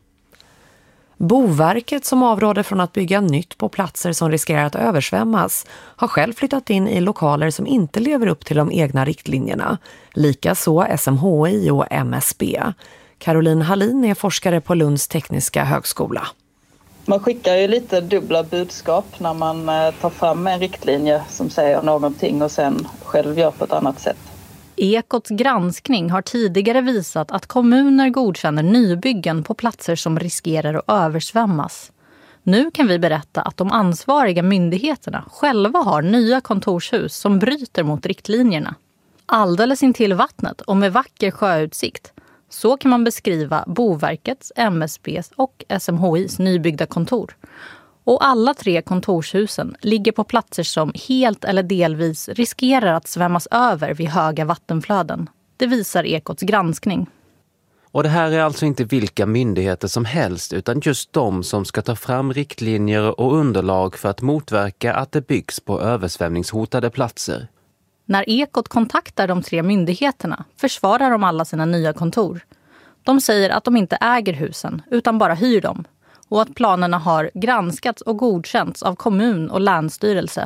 Boverket som avråder från att bygga nytt på platser som riskerar att översvämmas har själv flyttat in i lokaler som inte lever upp till de egna riktlinjerna. Likaså S M H I och M S B. Caroline Hallin är forskare på Lunds tekniska högskola. Man skickar ju lite dubbla budskap när man tar fram en riktlinje som säger någonting och sen själv gör på ett annat sätt. Ekots granskning har tidigare visat att kommuner godkänner nybyggen på platser som riskerar att översvämmas. Nu kan vi berätta att de ansvariga myndigheterna själva har nya kontorshus som bryter mot riktlinjerna. Alldeles intill vattnet och med vacker sjöutsikt. Så kan man beskriva Boverkets, M S B:s och S M H I:s nybyggda kontor. Och alla tre kontorshusen ligger på platser som helt eller delvis riskerar att svämmas över vid höga vattenflöden. Det visar Ekots granskning. Och det här är alltså inte vilka myndigheter som helst utan just de som ska ta fram riktlinjer och underlag för att motverka att det byggs på översvämningshotade platser. När Ekot kontaktar de tre myndigheterna försvarar de alla sina nya kontor. De säger att de inte äger husen utan bara hyr dem och att planerna har granskats och godkänts av kommun och länsstyrelse.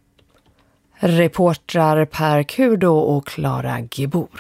Reportrar Per Kurdo och Clara Gibor.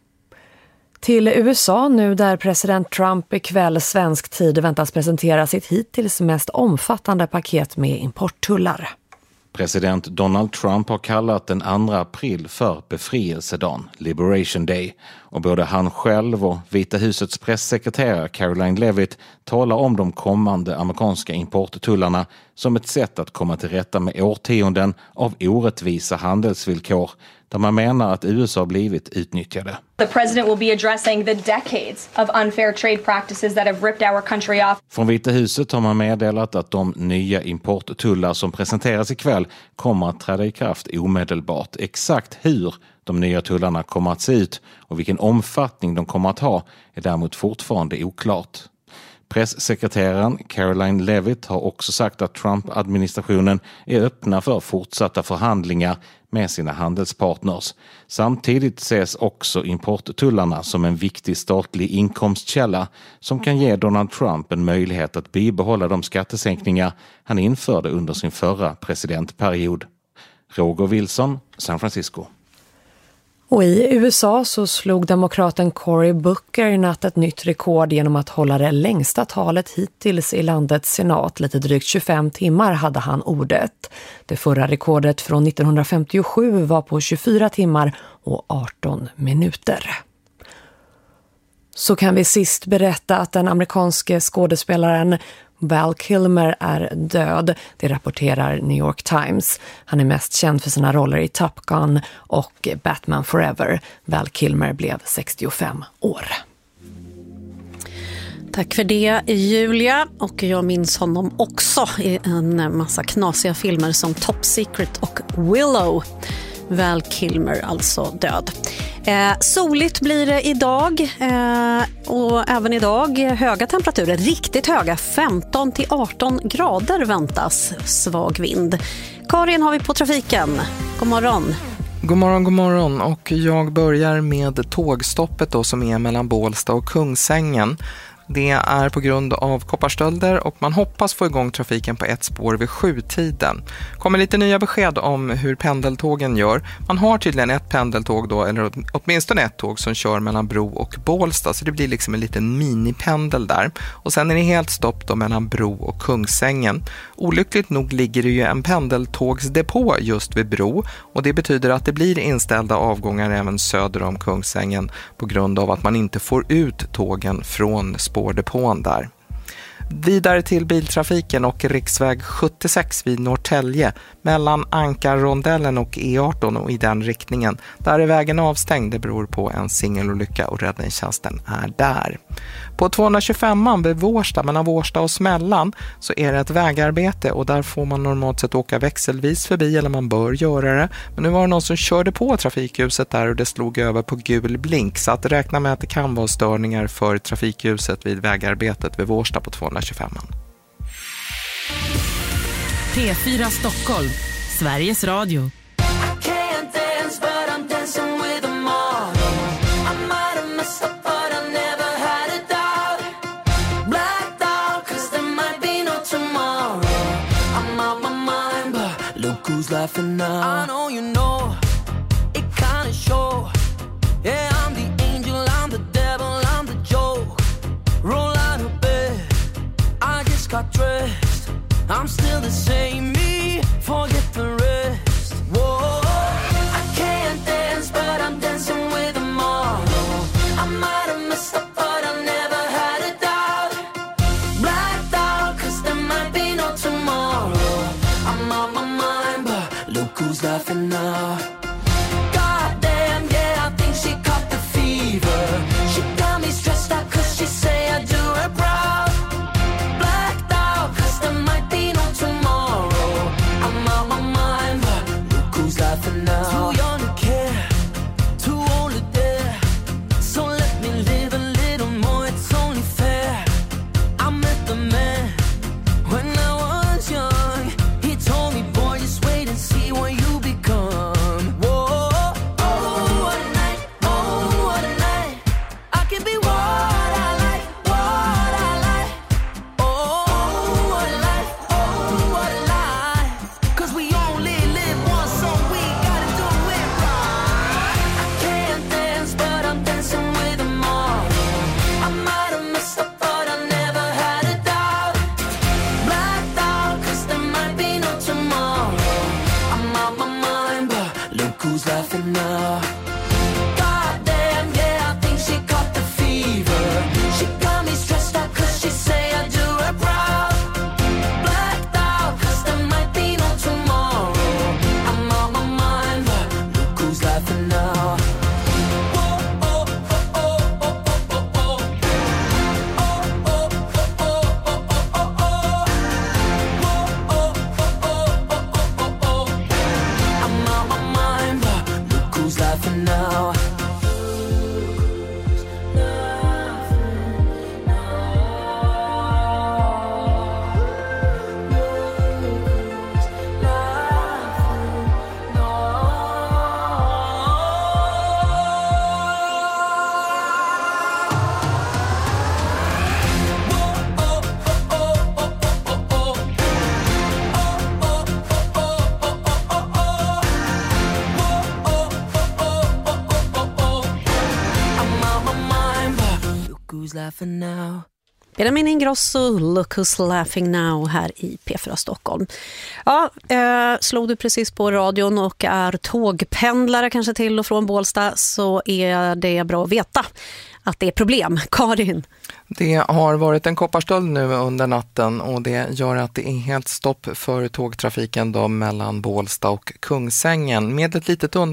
Till U S A nu där president Trump ikväll svensk tid väntas presentera sitt hittills mest omfattande paket med importtullar. President Donald Trump har kallat den andra april för befrielsedagen, Liberation Day. Och både han själv och Vita husets pressekreterare Caroline Levitt talar om de kommande amerikanska importtullarna som ett sätt att komma till rätta med årtionden av orättvisa handelsvillkor där man menar att U S A blivit utnyttjade. The president will be addressing the decades of unfair trade practices that have ripped our country off. Från Vita huset har man meddelat att de nya importtullar som presenteras ikväll kommer att träda i kraft omedelbart. Exakt hur de nya tullarna kommer att se ut och vilken omfattning de kommer att ha är däremot fortfarande oklart. Presssekreteraren Caroline Levitt har också sagt att Trump-administrationen är öppna för fortsatta förhandlingar med sina handelspartners. Samtidigt ses också importtullarna som en viktig statlig inkomstkälla som kan ge Donald Trump en möjlighet att bibehålla de skattesänkningar han införde under sin förra presidentperiod. Roger Wilson, San Francisco. Och i U S A så slog demokraten Cory Booker i natt ett nytt rekord genom att hålla det längsta talet hittills i landets senat. Lite drygt tjugofem timmar hade han ordet. Det förra rekordet från nittonhundrafemtiosju var på tjugofyra timmar och arton minuter. Så kan vi sist berätta att den amerikanske skådespelaren Val Kilmer är död, det rapporterar New York Times. Han är mest känd för sina roller i Top Gun och Batman Forever. Val Kilmer blev sextiofem år. Tack för det, Julia. Och jag minns honom också i en massa knasiga filmer som Top Secret och Willow. Val Kilmer alltså död. Eh, soligt blir det idag eh, och även idag höga temperaturer, riktigt höga, femton till arton grader väntas, svag vind. Karin har vi på trafiken, god morgon. God morgon, god morgon, och jag börjar med tågstoppet då, som är mellan Bålsta och Kungsängen. Det är på grund av kopparstölder och man hoppas få igång trafiken på ett spår vid sjutiden. Kommer lite nya besked om hur pendeltågen gör. Man har tydligen ett pendeltåg då, eller åtminstone ett tåg som kör mellan Bro och Bålsta, så det blir liksom en liten minipendel där. Och sen är det helt stopp då mellan Bro och Kungsängen. Olyckligt nog ligger det ju en pendeltågsdepå just vid Bro, och det betyder att det blir inställda avgångar även söder om Kungsängen på grund av att man inte får ut tågen från spårdepån där. Vidare till biltrafiken och riksväg sjuttiosex vid Norrtälje mellan Ankarrondellen och E arton och i den riktningen. Där är vägen avstängd, det beror på en singelolycka och räddningstjänsten är där. På tvåhundratjugofem vid Vårsta, mellan Vårsta och Smällan, så är det ett vägarbete och där får man normalt sett åka växelvis förbi, eller man bör göra det. Men nu var det någon som körde på trafikljuset där och det slog över på gul blink, så att räkna med att det kan vara störningar för trafikljuset vid vägarbetet vid Vårsta på tvåhundratjugofem. P fyra Stockholm, Sveriges Radio. Laughing now. I know you know it kinda show. Yeah, I'm the angel, I'm the devil, I'm the joke. Roll out of bed, I just got dressed. I'm still the same me, forget the rest. Whoa, I can't dance, but I'm dancing with them all. I might have messed up, but I never had a doubt. Blacked out, cause there might be no tomorrow. I'm on my mind, but look who's laughing now. Goddamn, yeah, I think she caught the fever. She got me stressed out cause she say I do her proud. Blacked out cause there might be no tomorrow. I'm on my mind, but look who's laughing now. Too young to care, too old to dare. So let me live a little more, it's only fair. I met the man when I was young. He told me, boy, just wait and see what you become. Whoa, oh, what a night, oh, what a night. I can be what I like, what I like. Oh, what a life, oh, what a life. Cause we only live once, so we gotta do it right. I can't dance, but I'm dancing with them all. I might have messed up, but I never had a doubt. Blacked out, cause there might be no tomorrow. I'm on my mind, but look who's laughing now. Goddamn, yeah, I think she caught the fever. She got me stressed out cause she say I do her proud. Blacked out, cause there might be no tomorrow. I'm on my mind, but look who's laughing now. I'm on my mind, but laughing now. Benjamin Ingrosso, Look Who's Laughing Now här i P fyra Stockholm. Ja, eh, slog du precis på radion och är tågpendlare kanske till och från Bålsta, så är det bra att veta att det är problem. Karin? Det har varit en kopparstöld nu under natten och det gör att det är helt stopp för tågtrafiken då mellan Bålsta och Kungsängen med ett litet undantag